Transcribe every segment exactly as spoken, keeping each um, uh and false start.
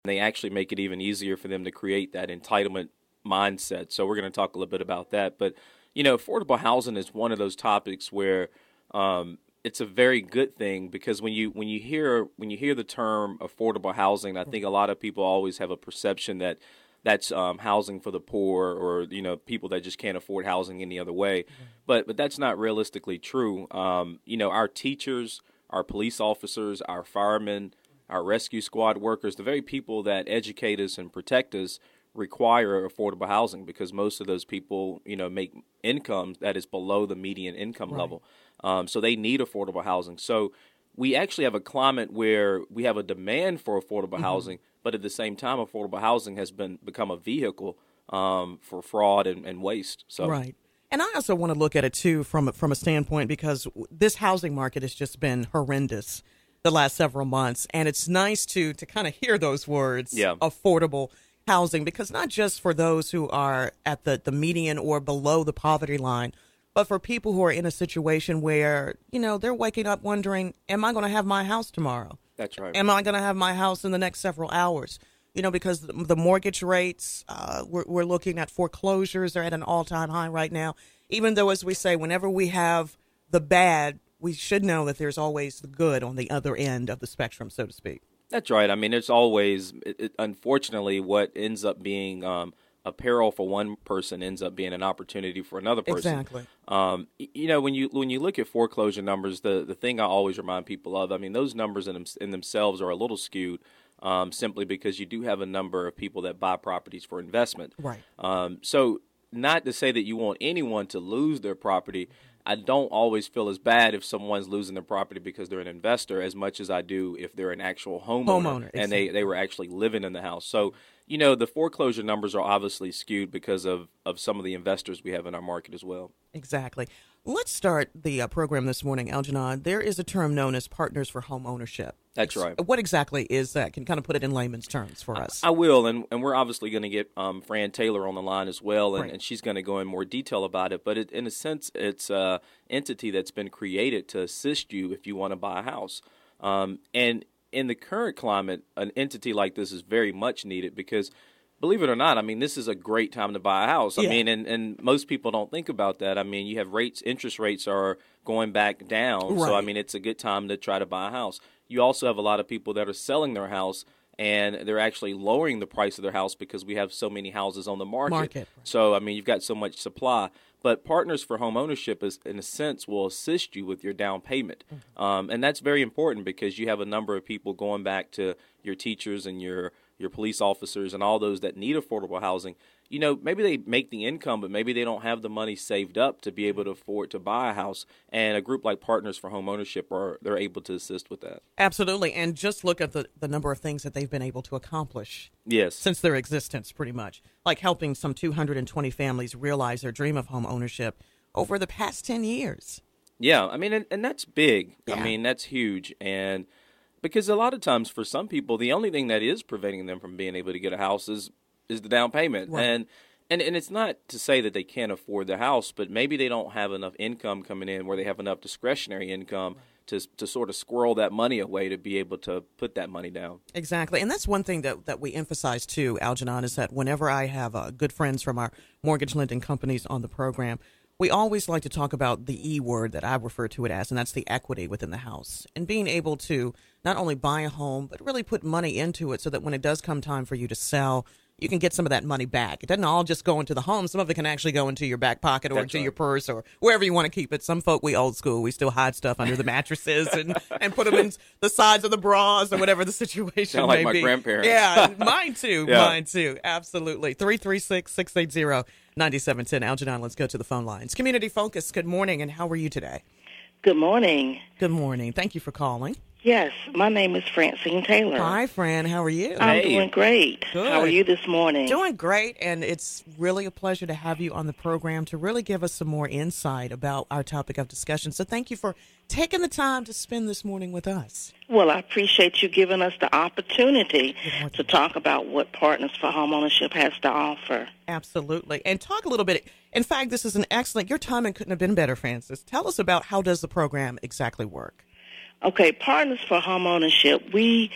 They actually make it even easier for them to create that entitlement mindset. So we're going to talk a little bit about that. But, you know, affordable housing is one of those topics where um, it's a very good thing, because when you when you hear when you hear the term affordable housing, I think a lot of people always have a perception that that's um, housing for the poor, or, you know, people that just can't afford housing any other way. Mm-hmm. But but that's not realistically true. Um, you know, our teachers, our police officers, our firemen, our rescue squad workers, the very people that educate us and protect us, require affordable housing, because most of those people, you know, make income that is below the median income right. level. Um, so they need affordable housing. So we actually have a climate where we have a demand for affordable mm-hmm. housing, but at the same time, affordable housing has been become a vehicle um, for fraud and, and waste. So right. And I also want to look at it, too, from, from a standpoint, because this housing market has just been horrendous the last several months. And it's nice to to kind of hear those words, yeah. affordable housing, because not just for those who are at the, the median or below the poverty line, but for people who are in a situation where, you know, they're waking up wondering, am I going to have my house tomorrow? That's right. Am I going to have my house in the next several hours? You know, because the, the mortgage rates, uh, we're, we're looking at foreclosures. They're at an all-time high right now. Even though, as we say, whenever we have the bad, we should know that there's always the good on the other end of the spectrum, so to speak. That's right. I mean, it's always, it, it, unfortunately, what ends up being um, a peril for one person ends up being an opportunity for another person. Exactly. Um, you know, when you when you look at foreclosure numbers, the, the thing I always remind people of, I mean, those numbers in, them, in themselves are a little skewed, um, simply because you do have a number of people that buy properties for investment. Right. Um, so not to say that you want anyone to lose their property. I don't always feel as bad if someone's losing their property because they're an investor as much as I do if they're an actual homeowner, homeowner and exactly. they, they were actually living in the house. So, you know, the foreclosure numbers are obviously skewed because of, of some of the investors we have in our market as well. Exactly. Let's start the uh, program this morning, Algernon. There is a term known as Partners for Home Ownership. That's right. What exactly is that? Can you kind of put it in layman's terms for us? I, I will, and, and we're obviously going to get um, Fran Taylor on the line as well, and, right. and she's going to go in more detail about it. But it, in a sense, it's an entity that's been created to assist you if you want to buy a house. Um, and in the current climate, an entity like this is very much needed because, believe it or not, I mean, this is a great time to buy a house. I yeah. mean, and, and most people don't think about that. I mean, you have rates, interest rates are going back down. Right. So, I mean, it's a good time to try to buy a house. You also have a lot of people that are selling their house, and they're actually lowering the price of their house because we have so many houses on the market. market. So, I mean, you've got so much supply. But Partners for Home Ownership, is, in a sense, will assist you with your down payment. Mm-hmm. Um, and that's very important because you have a number of people going back to your teachers and your your police officers and all those that need affordable housing. You know, maybe they make the income, but maybe they don't have the money saved up to be able to afford to buy a house. And a group like Partners for Home Ownership, are they're able to assist with that. Absolutely. And just look at the, the number of things that they've been able to accomplish yes. since their existence, pretty much. Like helping some two hundred twenty families realize their dream of home ownership over the past ten years. Yeah, I mean, and, and that's big. Yeah. I mean, that's huge. And because a lot of times for some people, the only thing that is preventing them from being able to get a house is is the down payment. Right. And, and and it's not to say that they can't afford the house, but maybe they don't have enough income coming in where they have enough discretionary income to to sort of squirrel that money away to be able to put that money down. Exactly. And that's one thing that, that we emphasize, too, Algernon, is that whenever I have uh, good friends from our mortgage lending companies on the program, we always like to talk about the E word that I refer to it as, and that's the equity within the house. And being able to not only buy a home, but really put money into it so that when it does come time for you to sell, you can get some of that money back. It doesn't all just go into the home. Some of it can actually go into your back pocket or That's into right. your purse or wherever you want to keep it. Some folk, we old school, we still hide stuff under the mattresses and, and put them in the sides of the bras or whatever the situation Sound may like my be. grandparents. Yeah, mine too. Yeah. Mine too. Absolutely. three three six, six eight zero, nine seven one zero. Algernon, let's go to the phone lines. Community Focus, good morning, and how are you today? Good morning. Good morning. Thank you for calling. Yes, my name is Francine Taylor. Hi, Fran. How are you? I'm Hey. doing great. Good. How are you this morning? Doing great, and it's really a pleasure to have you on the program to really give us some more insight about our topic of discussion. So thank you for taking the time to spend this morning with us. Well, I appreciate you giving us the opportunity to talk about what Partners for Homeownership has to offer. Absolutely. And talk a little bit. In fact, this is an excellent, your timing couldn't have been better, Francis. Tell us about how does the program exactly work? Okay, Partners for Homeownership, we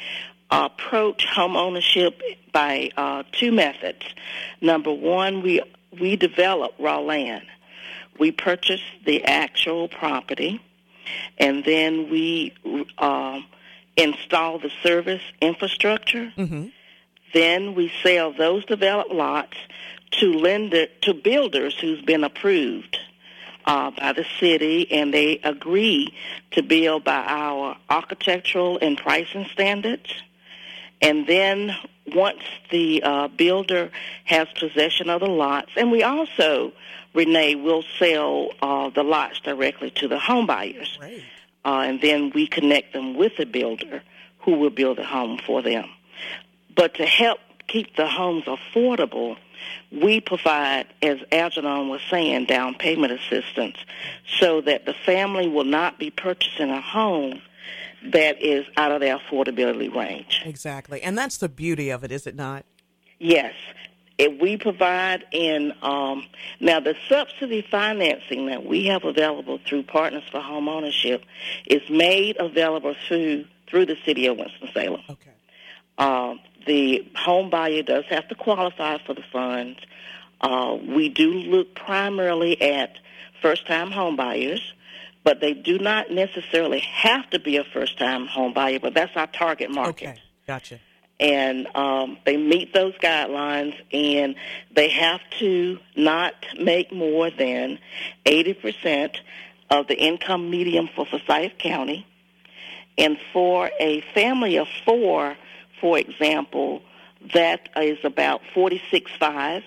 approach home ownership by uh, two methods. Number one, we we develop raw land. We purchase the actual property, and then we uh, install the service infrastructure. Mm-hmm. Then we sell those developed lots to lender to builders who's been approved uh, by the city, and they agree to build by our architectural and pricing standards. And then once the uh, builder has possession of the lots, and we also, Renee, will sell uh, the lots directly to the home buyers. Right. Uh, and then we connect them with the builder who will build a home for them. But to help keep the homes affordable, we provide, as Algernon was saying, down payment assistance so that the family will not be purchasing a home that is out of their affordability range. Exactly. And that's the beauty of it, is it not? Yes. If we provide in, um, now the subsidy financing that we have available through Partners for Home Ownership is made available through, through the City of Winston-Salem. Okay. Uh, the home buyer does have to qualify for the funds. Uh, we do look primarily at first-time home buyers, but they do not necessarily have to be a first-time home buyer, but that's our target market. Okay, gotcha. And um, they meet those guidelines, and they have to not make more than eighty percent of the income median for Forsyth County. And for a family of four, for example, that is about forty-six point five.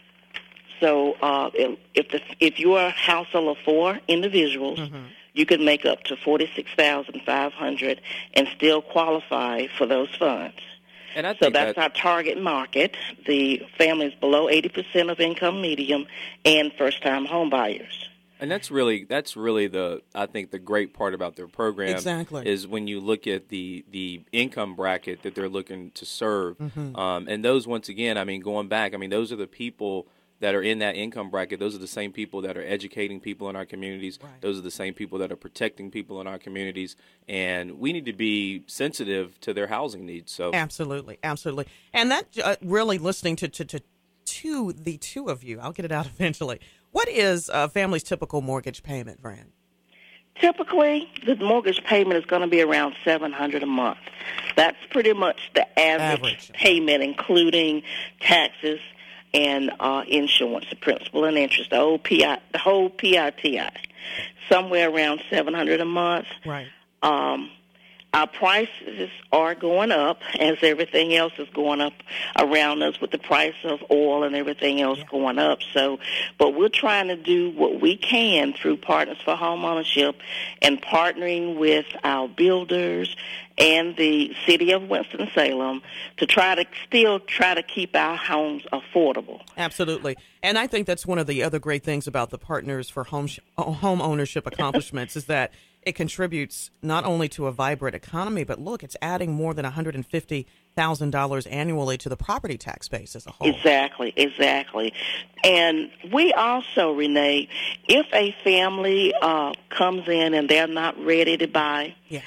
So uh, if the, if you're a household of four individuals, mm-hmm. you could make up to forty-six thousand five hundred dollars and still qualify for those funds. And I so think that's that, our target market, the families below eighty percent of income median and first-time home buyers. And that's really that's really the I think the great part about their program exactly. is when you look at the the income bracket that they're looking to serve, mm-hmm. um, and those once again, I mean, going back, I mean, those are the people that are in that income bracket. Those are the same people that are educating people in our communities. Right. Those are the same people that are protecting people in our communities, and we need to be sensitive to their housing needs. So absolutely, absolutely, and that uh, really listening to, to to to the two of you, I'll get it out eventually. What is a family's typical mortgage payment, Fran? Typically, the mortgage payment is going to be around seven hundred dollars a month. That's pretty much the average, average. payment, including taxes and uh, insurance, the principal and interest, the whole P I, the whole P I T I, somewhere around seven hundred dollars a month. Right. Um, Our prices are going up as everything else is going up around us with the price of oil and everything else yeah. going up. So, but we're trying to do what we can through Partners for Home Ownership and partnering with our builders and the City of Winston-Salem to try to still try to keep our homes affordable. Absolutely. And I think that's one of the other great things about the Partners for Home, sh- home Ownership accomplishments is that it contributes not only to a vibrant economy, but look, it's adding more than one hundred fifty thousand dollars annually to the property tax base as a whole. Exactly, exactly. And we also, Renee, if a family uh, comes in and they're not ready to buy, yeah.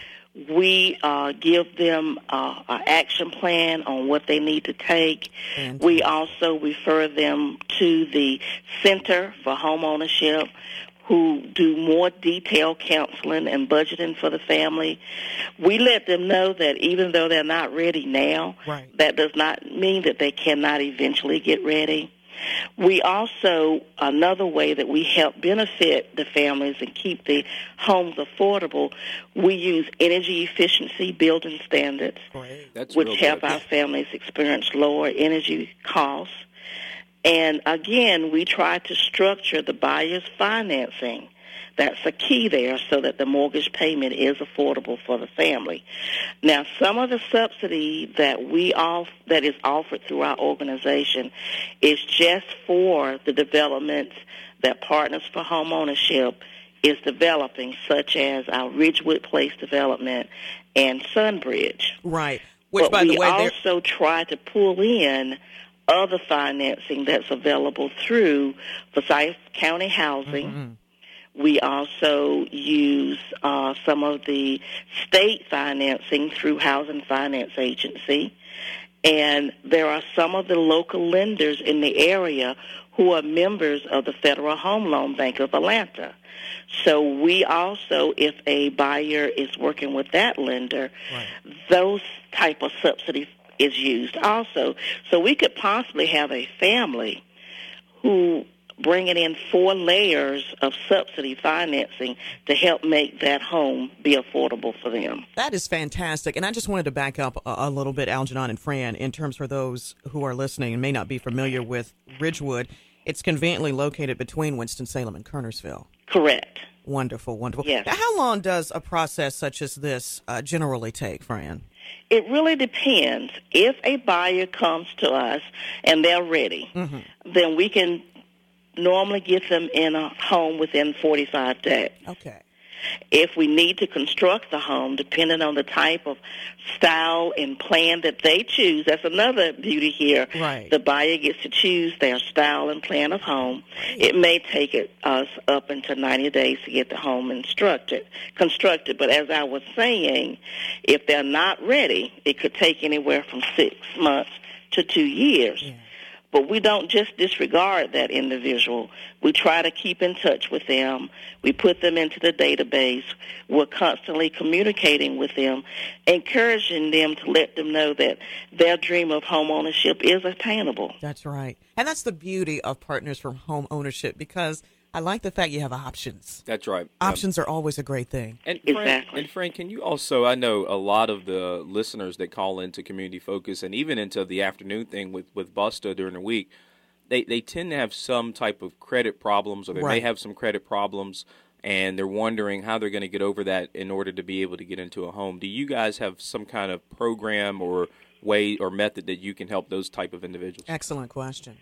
we uh, give them uh, an action plan on what they need to take. Fantastic. We also refer them to the Center for Home Ownership, who do more detailed counseling and budgeting for the family. We let them know that even though they're not ready now, right. that does not mean that they cannot eventually get ready. We also, another way that we help benefit the families and keep the homes affordable, we use energy efficiency building standards, That's which real help good. our families experience lower energy costs. And again, we try to structure the buyer's financing. That's a key there so that the mortgage payment is affordable for the family. Now, some of the subsidy that we off, that is offered through our organization is just for the developments that Partners for Home Ownership is developing, such as our Ridgewood Place development and Sunbridge. Right. Which, but by we the way, also try to pull in other financing that's available through Forsyth County Housing. Mm-hmm. We also use uh, some of the state financing through Housing Finance Agency. And there are some of the local lenders in the area who are members of the Federal Home Loan Bank of Atlanta. So we also, if a buyer is working with that lender, right. those type of subsidy is used also. So we could possibly have a family who bringing in four layers of subsidy financing to help make that home be affordable for them. That is fantastic. And I just wanted to back up a, a little bit, Algernon and Fran, in terms for those who are listening and may not be familiar with Ridgewood. It's conveniently located between Winston-Salem and Kernersville. Correct. Wonderful, wonderful. Yes. Now, how long does a process such as this uh, generally take, Fran? It really depends. If a buyer comes to us and they're ready, mm-hmm. then we can normally get them in a home within forty-five days. Okay. If we need to construct the home, depending on the type of style and plan that they choose, that's another beauty here. Right. The buyer gets to choose their style and plan of home. It may take it, us up into ninety days to get the home instructed, constructed. But as I was saying, if they're not ready, it could take anywhere from six months to two years. Yeah. But we don't just disregard that individual. We try to keep in touch with them. We put them into the database. We're constantly communicating with them, encouraging them to let them know that their dream of home ownership is attainable. That's right. And that's the beauty of Partners for Home Ownership, because I like the fact you have options. That's right. Options um, are always a great thing. And exactly. Frank, and Frank, can you also, I know a lot of the listeners that call into Community Focus and even into the afternoon thing with, with Busta during the week, they, they tend to have some type of credit problems, or they right. may have some credit problems, and they're wondering how they're going to get over that in order to be able to get into a home. Do you guys have some kind of program or way or method that you can help those type of individuals? Excellent question.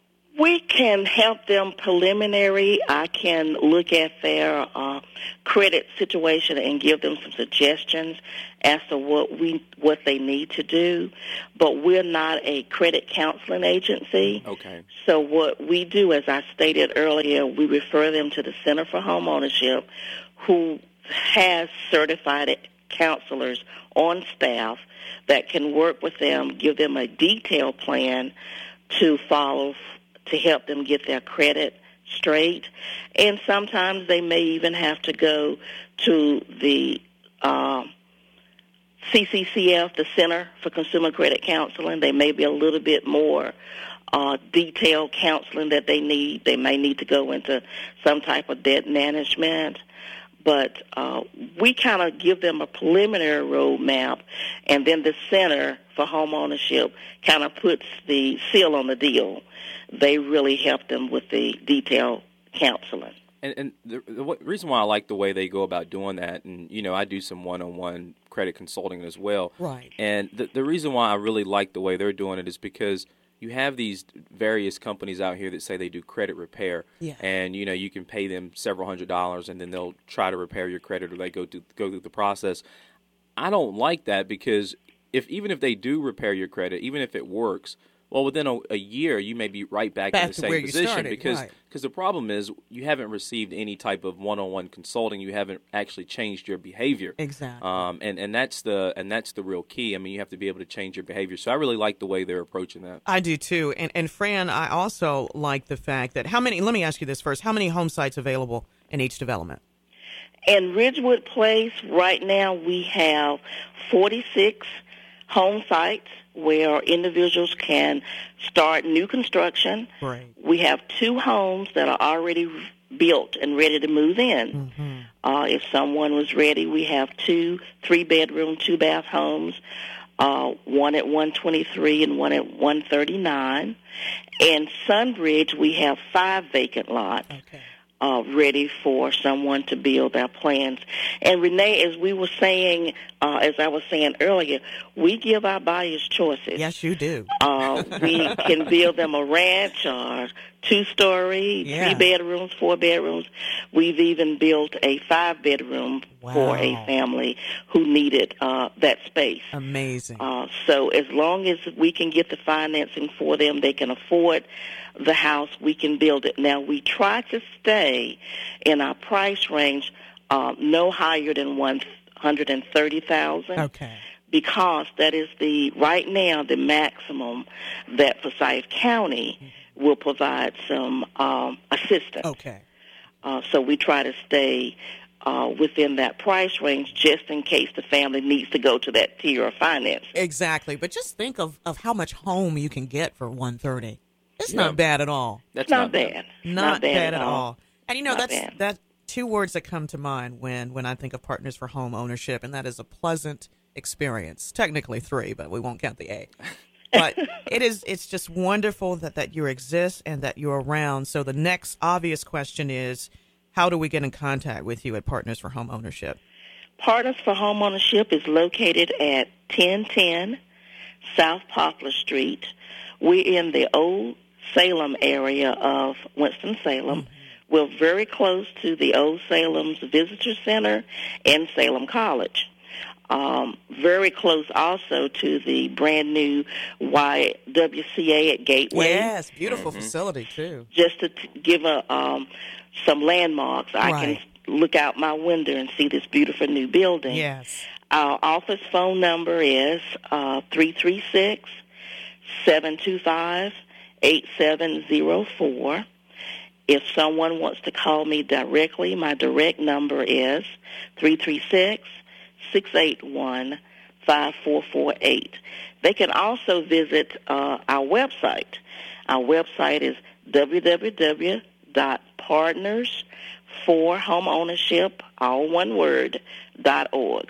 We can help them preliminary. I can look at their uh, credit situation and give them some suggestions as to what we what they need to do. But we're not a credit counseling agency. Okay. So what we do, as I stated earlier, we refer them to the Center for Home Ownership, who has certified counselors on staff that can work with them, give them a detailed plan to follow to help them get their credit straight. And sometimes they may even have to go to the uh, C C C F, the Center for Consumer Credit Counseling. They may be a little bit more uh, detailed counseling that they need. They may need to go into some type of debt management. But uh, we kind of give them a preliminary roadmap, and then the Center for Home Ownership kind of puts the seal on the deal. They really help them with the detailed counseling. And, and the, the reason why I like the way they go about doing that, and, you know, I do some one-on-one credit consulting as well. Right. And the, the reason why I really like the way they're doing it is because you have these various companies out here that say they do credit repair. Yeah. And, you know, you can pay them several hundred dollars, and then they'll try to repair your credit, or they go, to, go through the process. I don't like that, because if even if they do repair your credit, even if it works, well, within a, a year, you may be right back, back in the to same where you position started, because right. cause the problem is you haven't received any type of one-on-one consulting. You haven't actually changed your behavior. Exactly. Um, and, and that's the and that's the real key. I mean, you have to be able to change your behavior. So I really like the way they're approaching that. I do too. And and Fran, I also like the fact that how many? Let me ask you this first: how many home sites available in each development? In Ridgewood Place, right now we have forty-six home sites where individuals can start new construction. Right. We have two homes that are already built and ready to move in. Mm-hmm. Uh, if someone was ready, we have two three-bedroom, two-bath homes, uh, one at one twenty-three and one at one thirty-nine. In Sunbridge, we have five vacant lots. Okay. Uh, ready for someone to build their plans. And Renee, as we were saying uh, as I was saying earlier, we give our buyers choices. Yes, you do. Uh, we can build them a ranch or two-story, Yeah. three bedrooms, four bedrooms. We've even built a five-bedroom Wow. for a family who needed uh, that space. Amazing. Uh, so as long as we can get the financing for them, they can afford the house, we can build it. Now, we try to stay in our price range uh, no higher than one hundred thirty thousand dollars. Okay. Because that is the, right now, the maximum that Forsyth County will provide some um, assistance. Okay. Uh, so we try to stay uh, within that price range just in case the family needs to go to that tier of finance. Exactly. But just think of, of how much home you can get for one hundred thirty. It's Yeah. not bad at all. That's not, not bad. Not, bad, at at all. And you know, Not that's bad. that two words that come to mind when when I think of Partners for Home Ownership, and that is a pleasant experience. Technically three, but we won't count the A. But it is it's just wonderful that, that you exist and that you're around. So the next obvious question is, how do we get in contact with you at Partners for Home Ownership? Partners for Homeownership is located at ten ten South Poplar Street. We're in the old Salem area of Winston-Salem. Mm-hmm. We're very close to the Old Salem's Visitor Center and Salem College. Um, very close also to the brand new Y W C A at Gateway. Yes, beautiful Mm-hmm. facility too. Just to t- give a um, some landmarks, I Right. can look out my window and see this beautiful new building. Yes. Our office phone number is uh, three three six, seven two five, eight seven zero four. If someone wants to call me directly, my direct number is three three six, six eight one, five four four eight. They can also visit uh, our website. Our website is w w w dot partners for homeownership, all one word, dot org.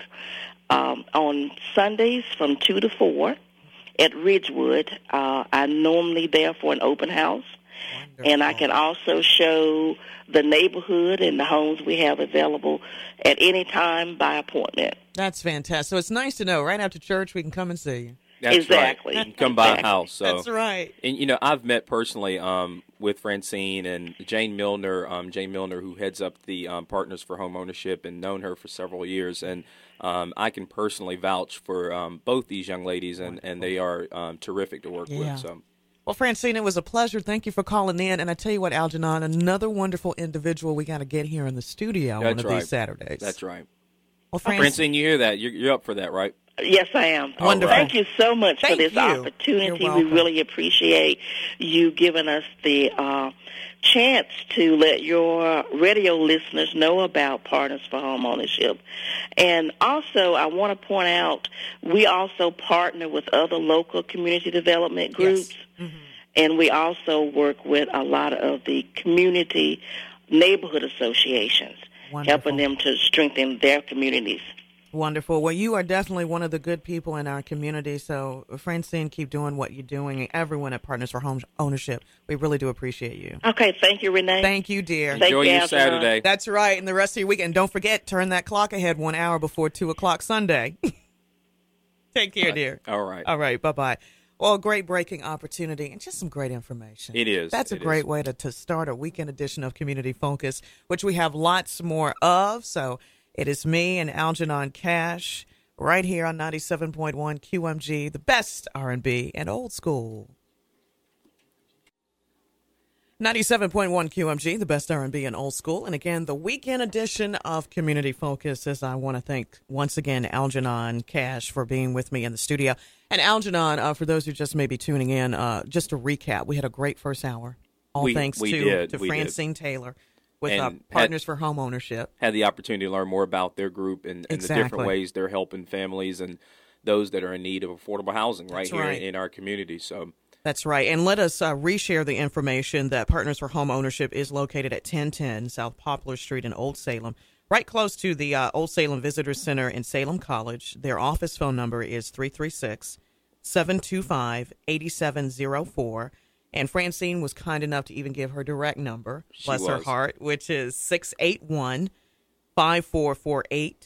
Um, on Sundays from two to four at Ridgewood, uh, I'm normally there for an open house. Wonderful. And I can also show the neighborhood and the homes we have available at any time by appointment. That's fantastic. So it's nice to know right after church we can come and see you. That's Exactly. right. You can come by a Exactly. house. So. That's right. And, you know, I've met personally um, with Francine and Jane Milner, um, Jane Milner, who heads up the um, Partners for Home Ownership, and known her for several years. And um, I can personally vouch for um, both these young ladies, and, and they are um, terrific to work Yeah. with. So. Well, Francine, it was a pleasure. Thank you for calling in. And I tell you what, Algernon, another wonderful individual we got to get here in the studio one That's of right. these Saturdays. That's right. Well, Francine, Francine, you hear that? You're, you're up for that, right? Yes, I am. Wonderful. Thank you so much Thank for this you. opportunity. You're We welcome. really appreciate you giving us the uh, chance to let your radio listeners know about Partners for Home Ownership. And also, I want to point out, we also partner with other local community development groups. Yes. Mm-hmm. And we also work with a lot of the community neighborhood associations, Wonderful. helping them to strengthen their communities. Wonderful. Well, you are definitely one of the good people in our community. So, Francine, keep doing what you're doing. And everyone at Partners for Home Ownership, we really do appreciate you. Okay, thank you, Renee. Thank you, dear. Thank Enjoy you, your Algernon. Saturday. That's right. And the rest of your weekend. Don't forget, turn that clock ahead one hour before two o'clock Sunday. Take care, dear. All right. All right. Bye-bye. Well, great breaking opportunity and just some great information. It is. That's a It great is. way to, to start a weekend edition of Community Focus, which we have lots more of. So it is me and Algernon Cash right here on ninety-seven point one Q M G, the best R and B and old school. ninety-seven point one Q M G, the best R and B and old school. And again, the weekend edition of Community Focus, as I want to thank once again Algernon Cash for being with me in the studio. And Algernon, uh, for those who just may be tuning in, uh, just to recap, we had a great first hour. All We- thanks we to, did, to we did. Francine Taylor with And uh, had- Partners for Home Ownership. Had the opportunity to learn more about their group and, and the Exactly. different ways they're helping families and those that are in need of affordable housing right That's here right. in our community. So. That's right. And let us uh, reshare the information that Partners for Home Ownership is located at ten ten South Poplar Street in Old Salem, right close to the uh, Old Salem Visitor Center in Salem College. Their office phone number is three three six, seven two five, eight seven zero four. And Francine was kind enough to even give her direct number, She bless her was. heart, which is six eight one, five four four eight.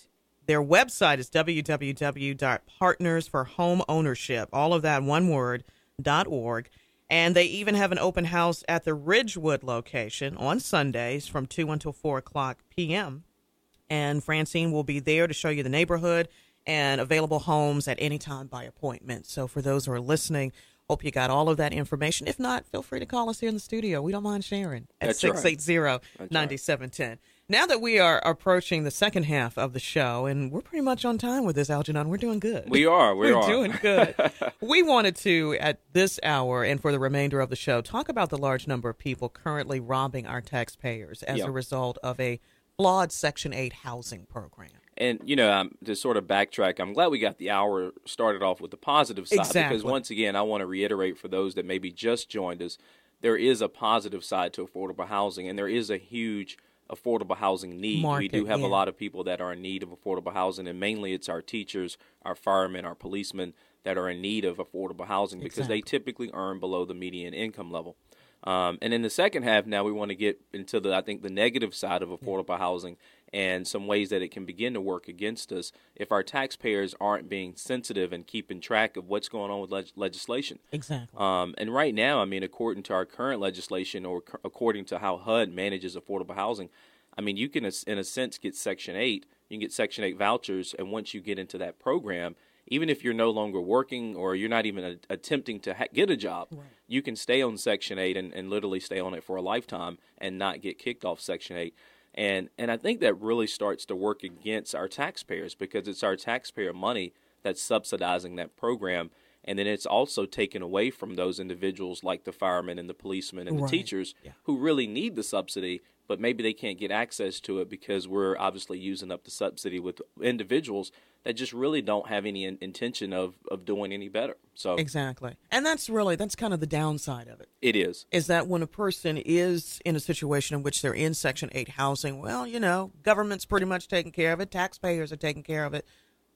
Their website is w w w dot partners for home ownership, all of that one word, dot org. And they even have an open house at the Ridgewood location on Sundays from two until four o'clock p.m. And Francine will be there to show you the neighborhood and available homes at any time by appointment. So for those who are listening, hope you got all of that information. If not, feel free to call us here in the studio. We don't mind sharing at six eight zero, nine seven one zero. Now that we are approaching the second half of the show, and we're pretty much on time with this, Algernon, we're doing good. We are. We we're are. doing good. We wanted to, at this hour and for the remainder of the show, talk about the large number of people currently robbing our taxpayers as yep. a result of a flawed Section eight housing program. And, you know, um, to sort of backtrack, I'm glad we got the hour started off with the positive side. Exactly. Because, once again, I want to reiterate for those that maybe just joined us, there is a positive side to affordable housing, and there is a huge affordable housing need. Market, we do have yeah. a lot of people that are in need of affordable housing, and mainly it's our teachers, our firemen, our policemen that are in need of affordable housing because exactly. they typically earn below the median income level. Um, and in the second half now we want to get into the I think the negative side of affordable yeah. housing and some ways that it can begin to work against us if our taxpayers aren't being sensitive and keeping track of what's going on with leg- legislation. Exactly. Um, and right now, I mean, according to our current legislation or c- according to how H U D manages affordable housing, I mean, you can, in a sense, get Section eight. You can get Section eight vouchers, and once you get into that program, even if you're no longer working or you're not even a, attempting to ha- get a job, right. you can stay on Section eight and, and literally stay on it for a lifetime and not get kicked off Section eight. And and I think that really starts to work against our taxpayers because it's our taxpayer money that's subsidizing that program. And then it's also taken away from those individuals like the firemen and the policemen and the right. teachers yeah. who really need the subsidy, but maybe they can't get access to it because we're obviously using up the subsidy with individuals that just really don't have any in- intention of, of doing any better. So exactly. And that's really, that's kind of the downside of it. It is. Is that when a person is in a situation in which they're in Section eight housing, well, you know, government's pretty much taking care of it. Taxpayers are taking care of it.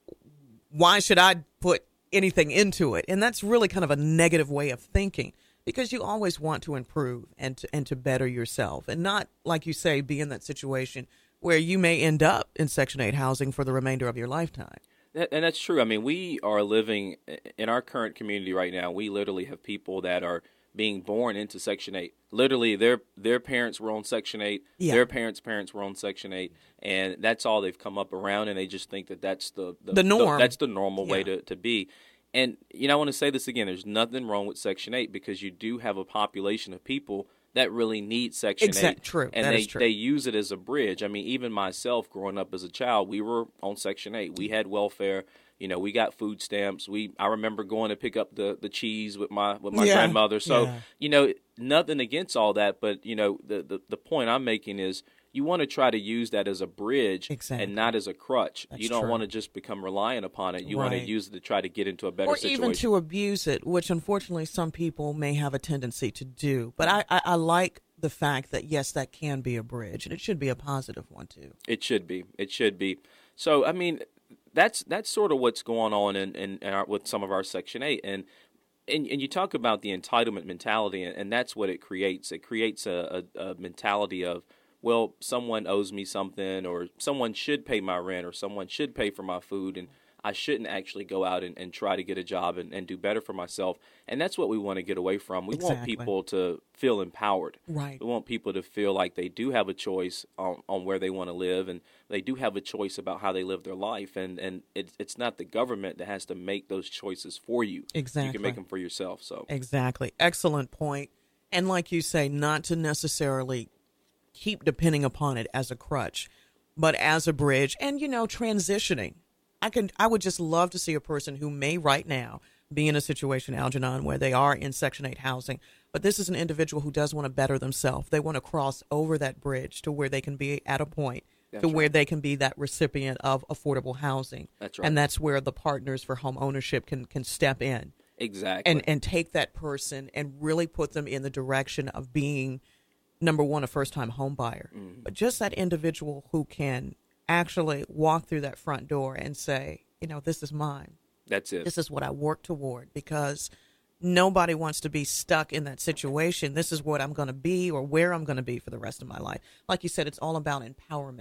Why should I put anything into it? And that's really kind of a negative way of thinking because you always want to improve and to, and to better yourself and not, like you say, be in that situation where you may end up in Section eight housing for the remainder of your lifetime. And that's true. I mean, we are living in our current community right now. We literally have people that are being born into Section eight. Literally, their their parents were on Section eight. Yeah. Their parents' parents were on Section eight. And that's all they've come up around, and they just think that that's the, the, the norm. The, that's the normal yeah. way to, to be. And, you know, I want to say this again. There's nothing wrong with Section eight because you do have a population of people that really need Section exact, eight. True. And that they, is true. they use it as a bridge. I mean, even myself growing up as a child, we were on Section eight. We had welfare. You know, we got food stamps. We I remember going to pick up the, the cheese with my with my yeah. grandmother. So, yeah. you know, nothing against all that. But, you know, the, the, the point I'm making is you want to try to use that as a bridge exactly. and not as a crutch. That's you don't true. want to just become reliant upon it. You right. want to use it to try to get into a better or situation. Or even to abuse it, which unfortunately some people may have a tendency to do. But I, I, I like the fact that, yes, that can be a bridge, and it should be a positive one, too. It should be. It should be. So, I mean, that's that's sort of what's going on in, in, in our, with some of our Section eight. And, and and you talk about the entitlement mentality, and, and that's what it creates. It creates a, a, a mentality of, well, someone owes me something, or someone should pay my rent, or someone should pay for my food, and I shouldn't actually go out and, and try to get a job and, and do better for myself. And that's what we want to get away from. We exactly. want people to feel empowered. Right. We want people to feel like they do have a choice on, on where they want to live, and they do have a choice about how they live their life. And, and it, it's not the government that has to make those choices for you. Exactly. You can make them for yourself. So exactly. Excellent point. And like you say, not to necessarily keep depending upon it as a crutch, but as a bridge and, you know, transitioning. I can. I would just love to see a person who may right now be in a situation, Algernon, where they are in Section eight housing, but this is an individual who does want to better themselves. They want to cross over that bridge to where they can be at a point that's to right. where they can be that recipient of affordable housing. That's right. And that's where the Partners for Home Ownership can, can step in. Exactly. And, and take that person and really put them in the direction of being, number one, a first-time home buyer, mm-hmm. but just that individual who can actually walk through that front door and say, you know, this is mine. That's it. This is what I work toward, because nobody wants to be stuck in that situation. This is what I'm going to be or where I'm going to be for the rest of my life. Like you said, it's all about empowerment.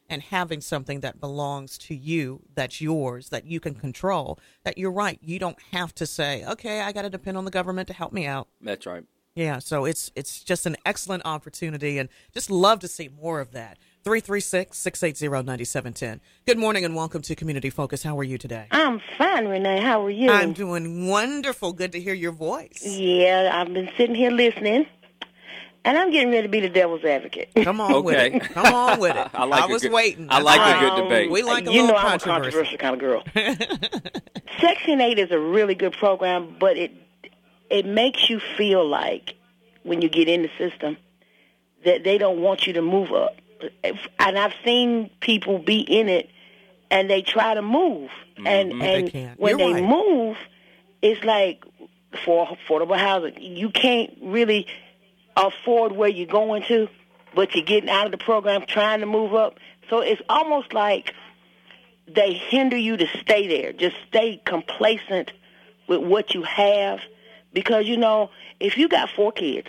and having something that belongs to you, that's yours, that you can control, that you're right. You don't have to say, okay, I got to depend on the government to help me out. That's right. Yeah, so it's it's just an excellent opportunity, and just love to see more of that. three three six, six eight zero, nine seven one zero. Good morning and welcome to Community Focus. How are you today? I'm fine, Renee. How are you? I'm doing wonderful. Good to hear your voice. Yeah, I've been sitting here listening, and I'm getting ready to be the devil's advocate. Come on with Okay. it. Come on with it. I like I a was good- waiting. I That's like a right. good debate. We like a you little know I'm a controversy. controversial kind of girl. Section eight is a really good program, but it it makes you feel like when you get in the system that they don't want you to move up. And I've seen people be in it and they try to move. And Mhm. and They can't. when You're they right. move, it's like for affordable housing, you can't really afford where you're going to, but you're getting out of the program trying to move up. So it's almost like they hinder you to stay there. Just stay complacent with what you have. Because, you know, if you got four kids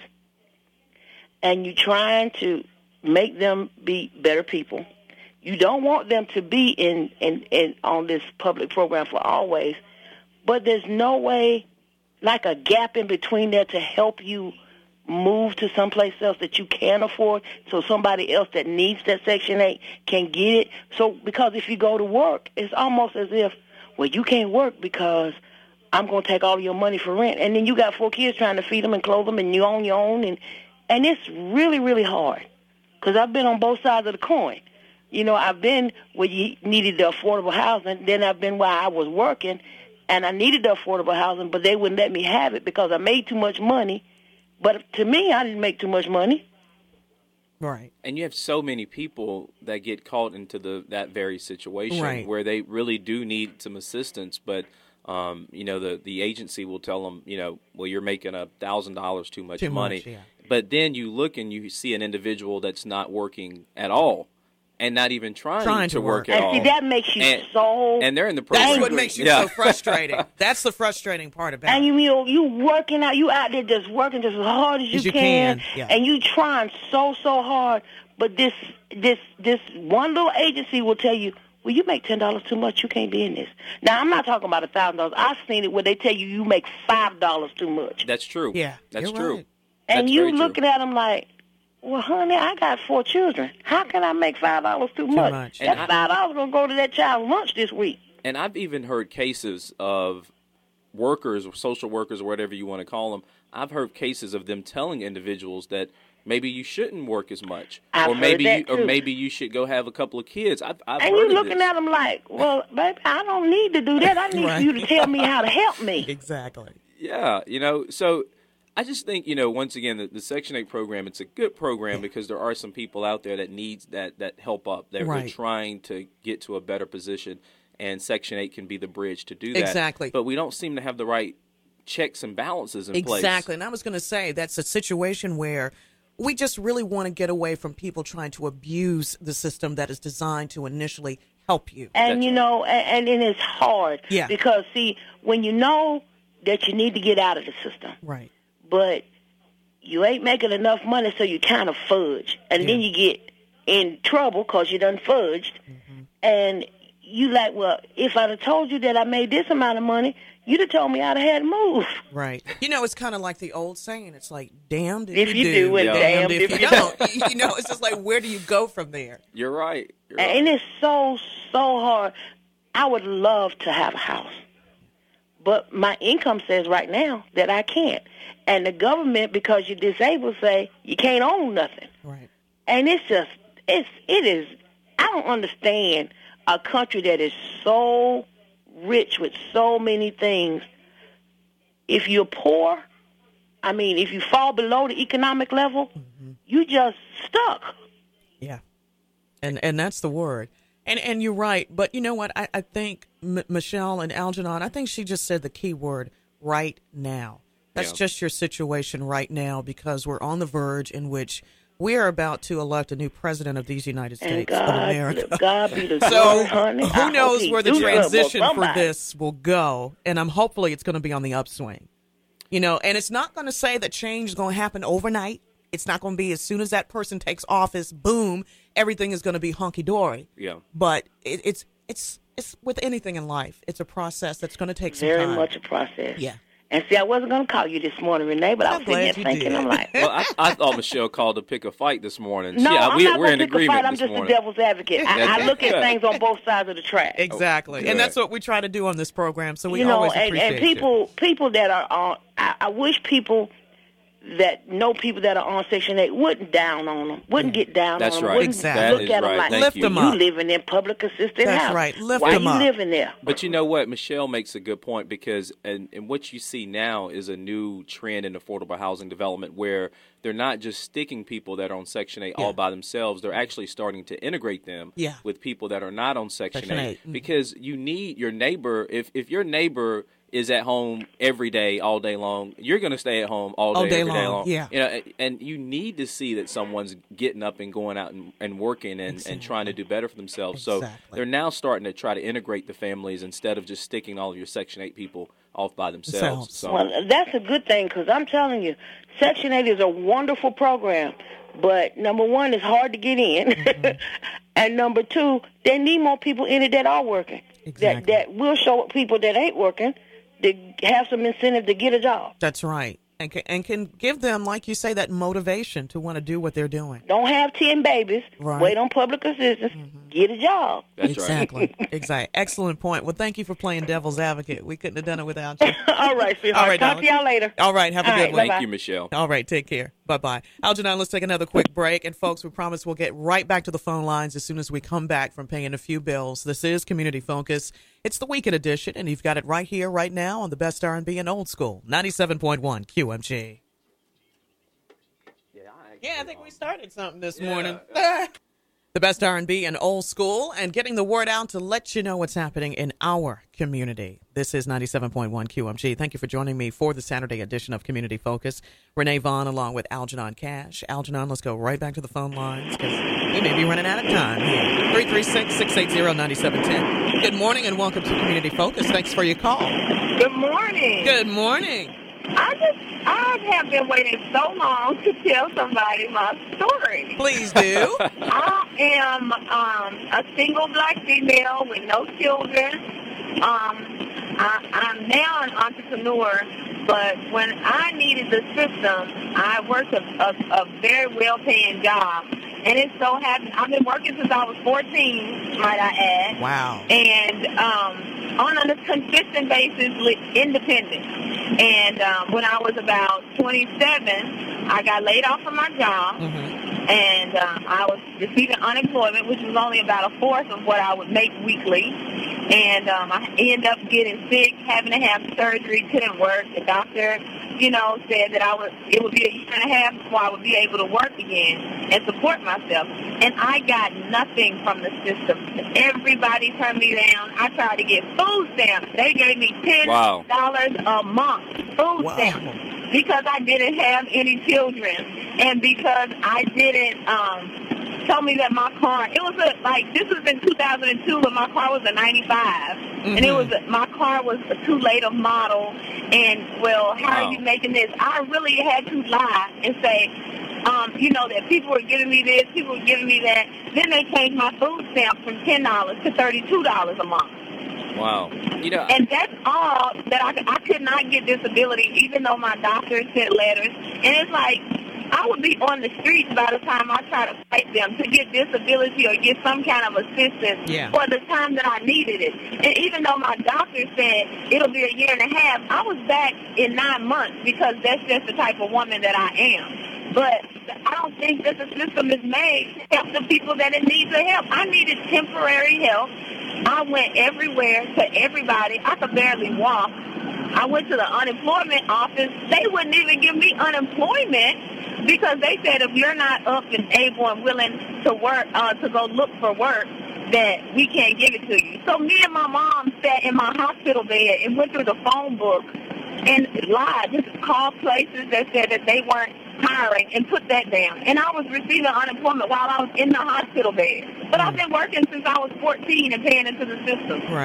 and you're trying to make them be better people, you don't want them to be in, in, in on this public program for always, but there's no way, like a gap in between there to help you move to someplace else that you can afford, so somebody else that needs that Section eight can get it. So, because if you go to work, it's almost as if, well, you can't work because I'm going to take all of your money for rent. And then you got four kids trying to feed them and clothe them, and you own your own. And, and it's really, really hard, because I've been on both sides of the coin. You know, I've been where you needed the affordable housing. Then I've been where I was working, and I needed the affordable housing, but they wouldn't let me have it because I made too much money. But to me, I didn't make too much money. Right. And you have so many people that get caught into the that very situation Right. where they really do need some assistance, but um, you know the the agency will tell them, you know, well, you're making a thousand dollars too much Too money. much, yeah. But then you look and you see an individual that's not working at all, and not even trying, Trying to to work, work. at And all. see, that makes you And- so and they're in the That's program. what makes you Yeah. so frustrating. That's the frustrating part about And it. you, you know, you working out, you out there just working just as hard as you, As you can, yeah. and you trying so so hard. But this this this one little agency will tell you, well, you make ten dollars too much, you can't be in this. Now, I'm not talking about a thousand dollars. I've seen it where they tell you you make five dollars too much, That's true. Yeah, that's you're true. right. and That's you very true. looking at them like, well, honey, I got four children. How can I make five dollars too, much? much. And That I- five dollars gonna go to that child's lunch this week. And I've even heard cases of workers or social workers or whatever you want to call them. I've heard cases of them telling individuals that maybe you shouldn't work as much, I've or heard maybe that you, or too. maybe you should go have a couple of kids. I've, I've And heard you of looking this. at them like, well, baby, I don't need to do that. I need Right. for you to tell me how to help me. Exactly. Yeah, you know, so I just think, you know, once again, the, the Section eight program, it's a good program because there are some people out there that needs that, that help up. They're, they're Right. trying to get to a better position, and Section eight can be the bridge to do that. Exactly. But we don't seem to have the right checks and balances in place. Exactly. And I was going to say that's a situation where we just really want to get away from people trying to abuse the system that is designed to initially help you. And, That's you right. know, and, and it's hard. Yeah. Because, see, when you know that you need to get out of the system, Right. but you ain't making enough money, so you kind of fudge. And then Yeah. you get in trouble because you done fudged. Mm-hmm. And you like, well, if I'd have told you that I made this amount of money, you'd have told me I'd have had to move. Right. You know, it's kind of like the old saying. It's like, damned if, If you do and damned damned if, if you you don't. You know, it's just like, where do you go from there? You're right. You're right. And it's so, so hard. I would love to have a house. But my income says right now that I can't. And the government, because you're disabled, say you can't own nothing. Right. And it's just, it's, it is, I don't understand a country that is so rich with so many things. If you're poor, I mean, if you fall below the economic level, Mm-hmm. you just stuck. Yeah. And and that's the word. And and you're right. But you know what? I, I think M- Michelle and Algernon, I think she just said the key word, right now. That's Yeah. just your situation right now, because we're on the verge in which we are about to elect a new president of these United And States of God, America. God be the So glory, honey. I who hope knows he where the do something for transition for somebody. this will go. And I'm hopefully it's going to be on the upswing. You know, and it's not going to say that change is going to happen overnight. It's not going to be as soon as that person takes office, boom, everything is going to be hunky-dory. Yeah. But it, it's it's it's with anything in life. It's a process that's going to take some Very time. much a process. Yeah. And see, I wasn't going to call you this morning, Renee, but I I'm was sitting glad there you thinking, did. I'm like, Well, I, I thought Michelle called to pick a fight this morning. no, yeah, I'm we, not we're going in to pick a agreement fight. I'm this just morning. the devil's advocate. I, I look at things on both sides of the track. Exactly. Yeah. And that's what we try to do on this program, so we you know, always and, appreciate and people, people that are on, I, I wish people that know people that are on Section eight wouldn't down on them, wouldn't get down That's on them, right. wouldn't Exactly. That look is at them right. like, Thank Lift you. them you up. living in public assisted That's house. right. Lift Why them you up. living there? But you know what? Michelle makes a good point because and, and what you see now is a new trend in affordable housing development where they're not just sticking people that are on Section eight Yeah. all by themselves. They're actually starting to integrate them Yeah. with people that are not on Section, Section eight. eight. Mhm. Because you need your neighbor. If, if your neighbor is at home every day, all day long, you're going to stay at home all day, All day every day long, long. yeah. You know, and you need to see that someone's getting up and going out and, and working and, Exactly. and trying to do better for themselves. So Exactly. they're now starting to try to integrate the families instead of just sticking all of your Section eight people off by themselves. Themselves. So Well, that's a good thing because I'm telling you, Section eight is a wonderful program. But number one, it's hard to get in. Mm-hmm. And number two, they need more people in it that are working. Exactly. That, that will show people that ain't working to have some incentive to get a job. That's right. And can, and can give them, like you say, that motivation to want to do what they're doing. Don't have ten babies. Right. Wait on public assistance. Get a job. that's exactly. Exactly. Excellent point. Well, thank you for playing devil's advocate. We couldn't have done it without you. All right, sweetheart. All right, Talk darling. to y'all later. All right. Have a All good right, one. Thank bye-bye. you, Michelle. All right, take care. Bye-bye. Algernon, let's take another quick break. And, folks, we promise we'll get right back to the phone lines as soon as we come back from paying a few bills. This is Community Focus. It's the Weekend Edition, and you've got it right here, right now on the best R and B and old school, ninety-seven point one Q M G. Yeah, I think we started something this morning. The best R and B and old school, and getting the word out to let you know what's happening in our community. This is ninety-seven point one Q M G. Thank you for joining me for the Saturday edition of Community Focus. Renee Vaughn along with Algernon Cash. Algernon, let's go right back to the phone lines because we may be running out of time here. three three six, six eight zero, nine seven one zero. Good morning and welcome to Community Focus. Thanks for your call. Good morning. Good morning. I just, I have been waiting so long to tell somebody my story. Please do. I am um, a single black female with no children. Um, I, I'm now an entrepreneur, but when I needed the system, I worked a, a, a very well-paying job. And it so happened, I've been working since I was fourteen, might I add. Wow. And um, on a consistent basis with independent. And um, when I was about twenty-seven, I got laid off from my job. Mm-hmm. And um, I was receiving unemployment, which was only about a fourth of what I would make weekly. And um, I ended up getting sick, having to have surgery, couldn't work. The doctor, you know, said that I would, it would be a year and a half before I would be able to work again and support myself. And I got nothing from the system. Everybody turned me down. I tried to get food stamps. They gave me ten dollars Wow. a month food Wow. stamps because I didn't have any children and because I didn't um, tell me that my car, it was a, like, this was in two thousand two, but my car was a ninety-five. Mm-hmm. And it was, a, my car was a too late a model. And, well, how Wow. are you making this? I really had to lie and say, um, you know, that people were giving me this, people were giving me that. Then they changed my food stamp from ten dollars to thirty-two dollars a month. Wow. You know, And that's all that I, I could not get disability, even though my doctor sent letters. And it's like, I would be on the streets by the time I try to fight them to get disability or get some kind of assistance Yeah. for the time that I needed it. And even though my doctor said it'll be a year and a half, I was back in nine months because that's just the type of woman that I am. But I don't think that the system is made to help the people that it needs the help. I needed temporary help. I went everywhere to everybody. I could barely walk. I went to the unemployment office. They wouldn't even give me unemployment because they said if you're not up and able and willing to work, uh, to go look for work, that we can't give it to you. So me and my mom sat in my hospital bed and went through the phone book and lied. Just called places that said that they weren't hiring and put that down. And I was receiving unemployment while I was in the hospital bed. But I've been working since I was fourteen and paying into the system. Right.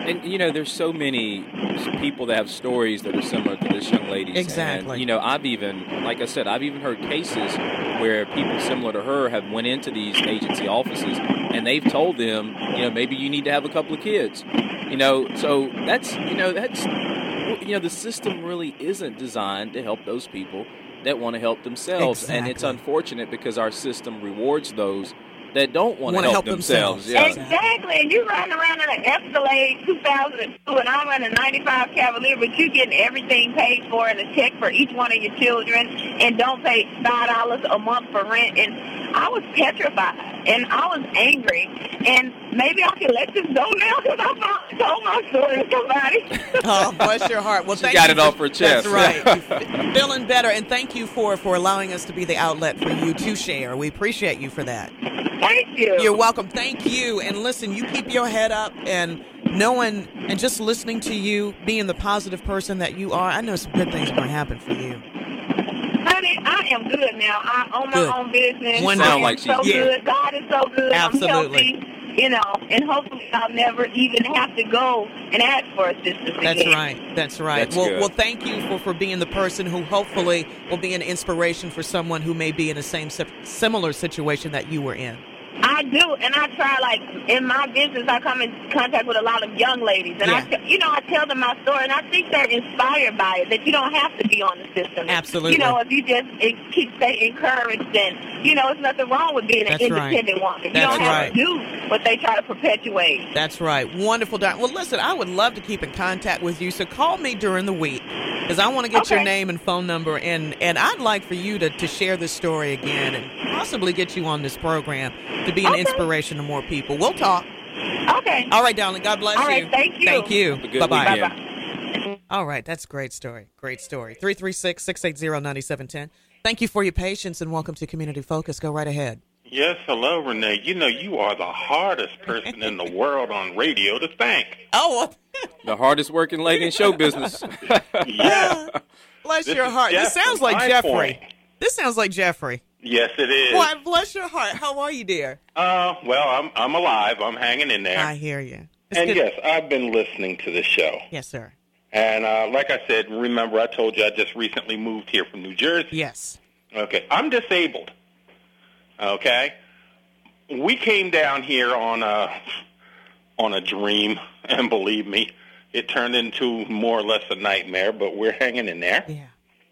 And, you know, there's so many people that have stories that are similar to this young lady's. Exactly. And, you know, I've even, like I said, I've even heard cases where people similar to her have went into these agency offices and they've told them, you know, maybe you need to have a couple of kids. You know, so that's, you know, that's, you know, the system really isn't designed to help those people that want to help themselves. Exactly. And it's unfortunate because our system rewards those that don't want to Wanna help, help themselves. themselves. Yeah. Exactly, and you riding around in an Escalade two thousand two, and I'm in a ninety-five Cavalier, but you getting everything paid for and a check for each one of your children, and don't pay five dollars a month for rent. And I was petrified, and I was angry, and maybe I can let this go now because I finally told my story to somebody. Oh, bless your heart. Well, She thank got you it for- off her chest. That's right. You're feeling better, and thank you for, for allowing us to be the outlet for you to share. We appreciate you for that. Thank you. You're welcome. Thank you. And listen, you keep your head up and knowing and just listening to you, being the positive person that you are, I know some good things are going to happen for you. Honey, I am good now. I own my Good. own business. One I sound am like she's so good. good. God is so good. Absolutely. I'm healthy, you know, and hopefully I'll never even have to go and ask for assistance That's again. right. That's right. That's well, good. well, thank you for, for being the person who hopefully will be an inspiration for someone who may be in the same si- similar situation that you were in. I do, and I try, like, in my business, I come in contact with a lot of young ladies, and Yeah. I, te- you know, I tell them my story, and I think they're inspired by it, that you don't have to be on the system. Absolutely. You know, if you just eh, keep stay encouraged, and, you know, there's nothing wrong with being an That's right. independent woman. You That's don't have right. to do what they try to perpetuate. That's right. Wonderful, Doc. Well, listen, I would love to keep in contact with you, so call me during the week because I want to get your Okay. name and phone number, and, and I'd like for you to, to share this story again and possibly get you on this program to be an Okay. inspiration to more people. We'll talk. Okay. All right, darling. God bless All you. right, thank you. Thank you. Have a good Bye-bye. weekend. Bye-bye. All right, that's a great story. Great story. three three six, six eight zero, nine seven one zero. Thank you for your patience and welcome to Community Focus. Go right ahead. Yes, hello, Renee. You know, you are the hardest person in the world on radio to thank. Oh, The hardest working lady in show business. Yes. bless This your is heart. Jeff This sounds from like High Jeffrey. Point. This sounds like Jeffrey. Yes, it is. Why, bless your heart. How are you, dear? Uh, well, I'm I'm alive. I'm hanging in there. I hear you. It's and good- yes, I've been listening to the show. Yes, sir. And uh, like I said, remember I told you I just recently moved here from New Jersey. Yes. Okay, I'm disabled. Okay, we came down here on a on a dream, and believe me, it turned into more or less a nightmare. But we're hanging in there. Yeah.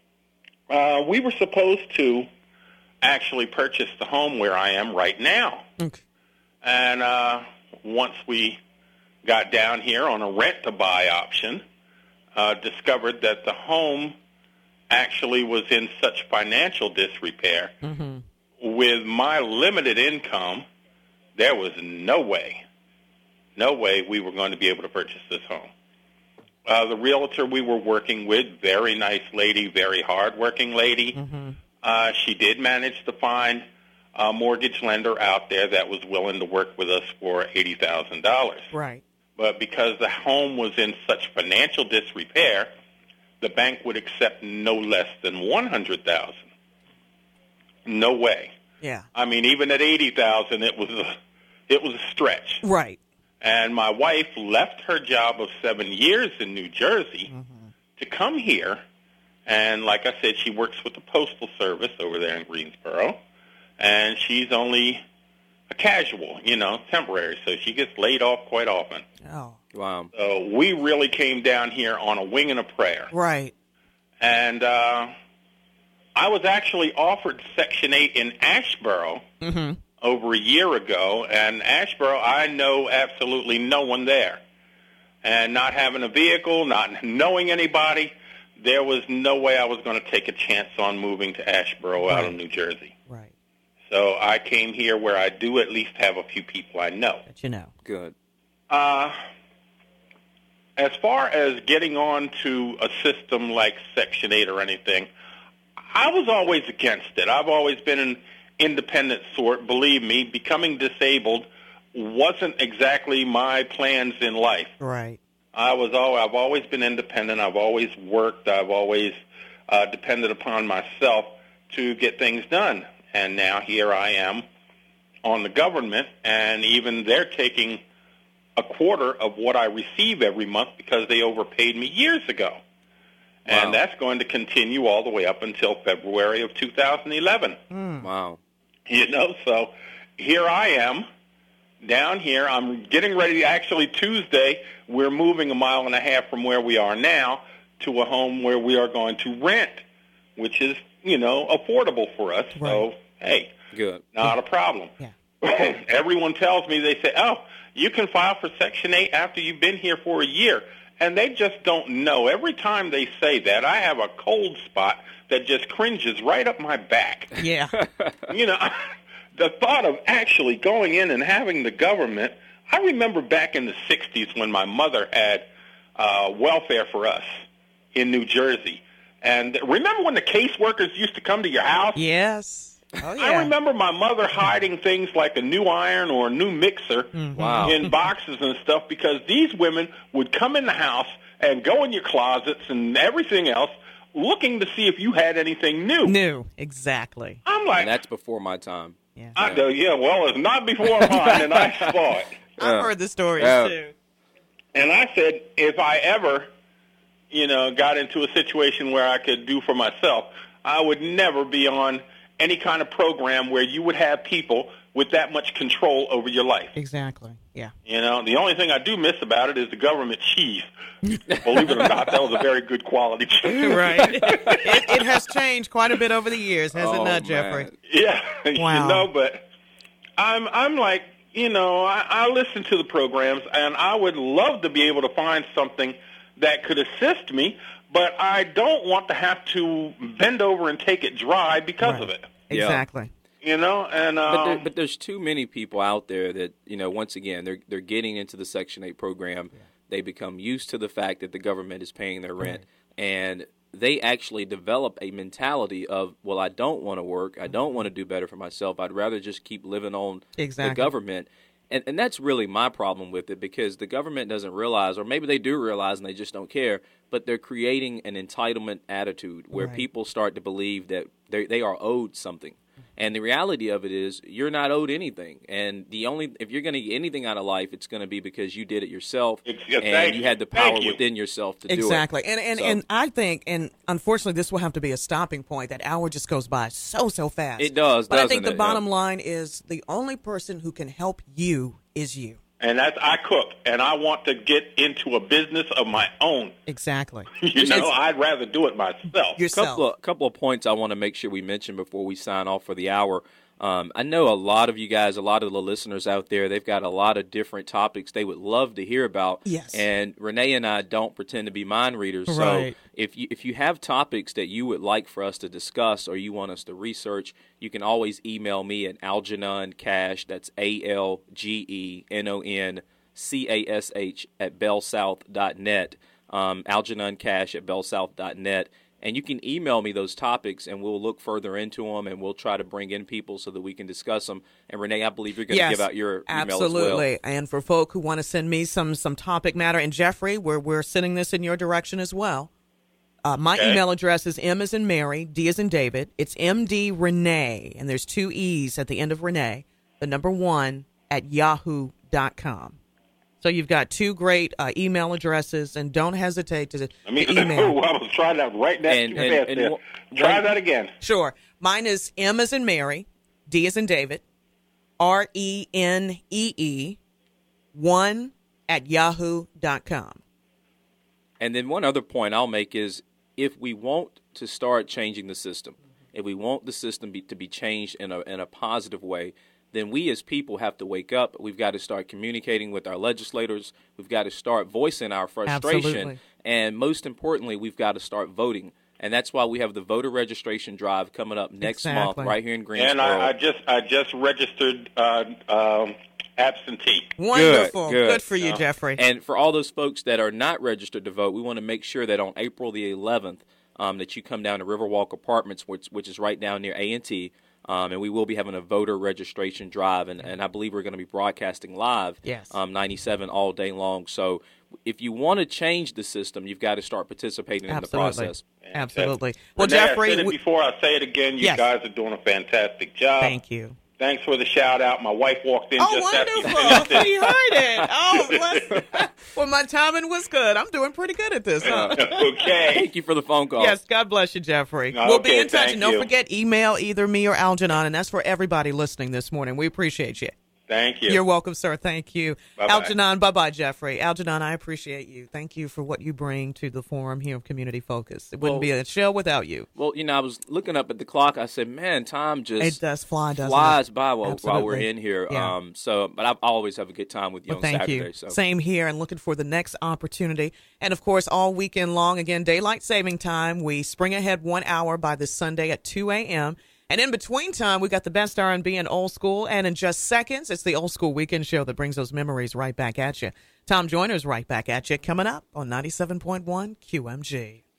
Uh, we were supposed to actually purchase the home where I am right now. Okay. And uh, once we got down here on a rent-to-buy option, uh, discovered that the home actually was in such financial disrepair. Mm-hmm. With my limited income, there was no way, no way we were going to be able to purchase this home. Uh, the realtor we were working with, very nice lady, very hard-working lady. Mm-hmm. Uh, she did manage to find a mortgage lender out there that was willing to work with us for eighty thousand dollars. Right. But because the home was in such financial disrepair, the bank would accept no less than one hundred thousand dollars. No way. Yeah. I mean, even at eighty thousand dollars, it was a, it was a stretch. Right. And my wife left her job of seven years in New Jersey Mm-hmm. to come here. And like I said, she works with the Postal Service over there in Greensboro. And she's only a casual, you know, temporary. So she gets laid off quite often. Oh. Wow. So we really came down here on a wing and a prayer. Right. And uh, I was actually offered Section eight in Asheboro Mm-hmm. over a year ago, and Asheboro, I know absolutely no one there. And not having a vehicle, not knowing anybody, there was no way I was going to take a chance on moving to Asheboro out of Right. New Jersey. Right. So I came here where I do at least have a few people I know. That you know. Good. Uh, as far as getting on to a system like Section eight or anything, I was always against it. I've always been an independent sort. Believe me, becoming disabled wasn't exactly my plans in life. Right. I was all, I've always been independent. I've always worked. I've always uh, depended upon myself to get things done. And now here I am on the government, and even they're taking a quarter of what I receive every month because they overpaid me years ago. And Wow. that's going to continue all the way up until February of two thousand eleven. Mm. Wow. You know, so here I am down here. I'm getting ready. Actually, Tuesday, we're moving a mile and a half from where we are now to a home where we are going to rent, which is, you know, affordable for us. Right. So, hey, Good. not a problem. Yeah. Everyone tells me, they say, oh, you can file for Section eight after you've been here for a year. And they just don't know. Every time they say that, I have a cold spot that just cringes right up my back. Yeah. You know, the thought of actually going in and having the government, I remember back in the sixties when my mother had uh, welfare for us in New Jersey. And remember when the caseworkers used to come to your house? Yes. Oh, yeah. I remember my mother hiding things like a new iron or a new mixer Wow. in boxes and stuff because these women would come in the house and go in your closets and everything else looking to see if you had anything new. New. Exactly. I'm like, And that's before my time. Yeah. I go, yeah, well, it's not before mine, and I saw it. I've heard the stories, Yeah. too. And I said, if I ever, you know, got into a situation where I could do for myself, I would never be on any kind of program where you would have people with that much control over your life. Exactly. Yeah. You know, the only thing I do miss about it is the government cheese. Believe it or not, that was a very good quality cheese. Right. it, it has changed quite a bit over the years, has it Oh, not, man. Jeffrey? Yeah, Wow. you know, but I'm I'm like, you know, I, I listen to the programs, and I would love to be able to find something that could assist me, but I don't want to have to bend over and take it dry because Right. of it. Yeah. Exactly. You know, and um, But, there, but there's too many people out there that, you know, once again, they're they're getting into the Section eight program. They become used to the fact that the government is paying their rent, and they actually develop a mentality of, well, I don't want to work. I don't want to do better for myself. I'd rather just keep living on Exactly. the government. And, and that's really my problem with it, because the government doesn't realize, or maybe they do realize and they just don't care, but they're creating an entitlement attitude where Right. people start to believe that they they are owed something. And the reality of it is, you're not owed anything. And the only if you're going to get anything out of life, it's going to be because you did it yourself, It's- yeah, and thank you you. had the Thank power you. within yourself to Exactly. do it. And and, So- and I think, and unfortunately, this will have to be a stopping point. That hour just goes by so, so fast. It does, But I think doesn't the it? bottom Yeah. line is the only person who can help you is you. and that's I cook, and I want to get into a business of my own. Exactly. You know, I'd rather do it myself. Yourself. couple of couple of points I want to make sure we mention before we sign off for the hour. Um, I know a lot of you guys, a lot of the listeners out there, they've got a lot of different topics they would love to hear about. Yes. And Renee and I don't pretend to be mind readers. Right. So if you if you have topics that you would like for us to discuss or you want us to research, you can always email me at Algernon Cash. That's A L G E N O N C A S H at bellsouth dot net. Um, Algernon Cash at bellsouth dot net. And you can email me those topics, and we'll look further into them, and we'll try to bring in people so that we can discuss them. And Renee, I believe you're going to Yes, give out your email absolutely. as well. And for folk who want to send me some some topic matter, and Jeffrey, we're we're sending this in your direction as well. Uh, my Okay. email address is M as in Mary, D as in David. It's M D Renee, and there's two E's at the end of Renee, the number one at yahoo dot com. So you've got two great uh, email addresses, and don't hesitate to, I mean, to email. I was trying to write that And- too and- fast and there. one- Try that again. Sure. Mine is M as in Mary, D as in David, R E N E E, one at yahoo dot com. And then one other point I'll make is, if we want to start changing the system, if we want the system be, to be changed in a in a positive way, then we as people have to wake up. We've got to start communicating with our legislators. We've got to start voicing our frustration. Absolutely. And most importantly, we've got to start voting. And that's why we have the voter registration drive coming up next month Exactly. right here in Greensboro. And I, I just I just registered uh, um, absentee. Wonderful. good. Good for you, Jeffrey. And for all those folks that are not registered to vote, we want to make sure that on April the eleventh, um, that you come down to Riverwalk Apartments, which, which is right down near A and T, um, and we will be having a voter registration drive, and, and I believe we're going to be broadcasting live, Yes. um, ninety-seven all day long. So if you want to change the system, you've got to start participating in the Absolutely. process. Absolutely. Well, Renee, I Jeffrey, said it we- before I say it again. You Yes. guys are doing a fantastic job. thank you. Thanks for the shout out. My wife walked in Oh, just after you wonderful. finished it. She heard it. Oh, bless. Well, my timing was good. I'm doing pretty good at this, huh? Okay. Thank you for the phone call. Yes, God bless you, Jeffrey. Okay, we'll be in touch. thank And don't you. forget, email either me or Algernon, and that's for everybody listening this morning. We appreciate you. Thank you. You're welcome, sir. Thank you. Bye-bye. Algernon, bye-bye, Jeffrey. Algernon, I appreciate you. Thank you for what you bring to the forum here of Community Focus. It wouldn't Well- be a show without you. Well, you know, I was looking up at the clock. I said, man, time just It does fly, doesn't flies it? by while, while we're Absolutely. in here. Yeah. Um, so, but I always have a good time with you Well, on thank Saturday. you. So. Same here, and looking for the next opportunity. And, of course, all weekend long, again, daylight saving time. We spring ahead one hour by this Sunday at two a.m., and in between time, we got the best R and B and old school. And in just seconds, it's the Old School Weekend Show that brings those memories right back at you. Tom Joyner's right back at you coming up on ninety-seven point one Q M G.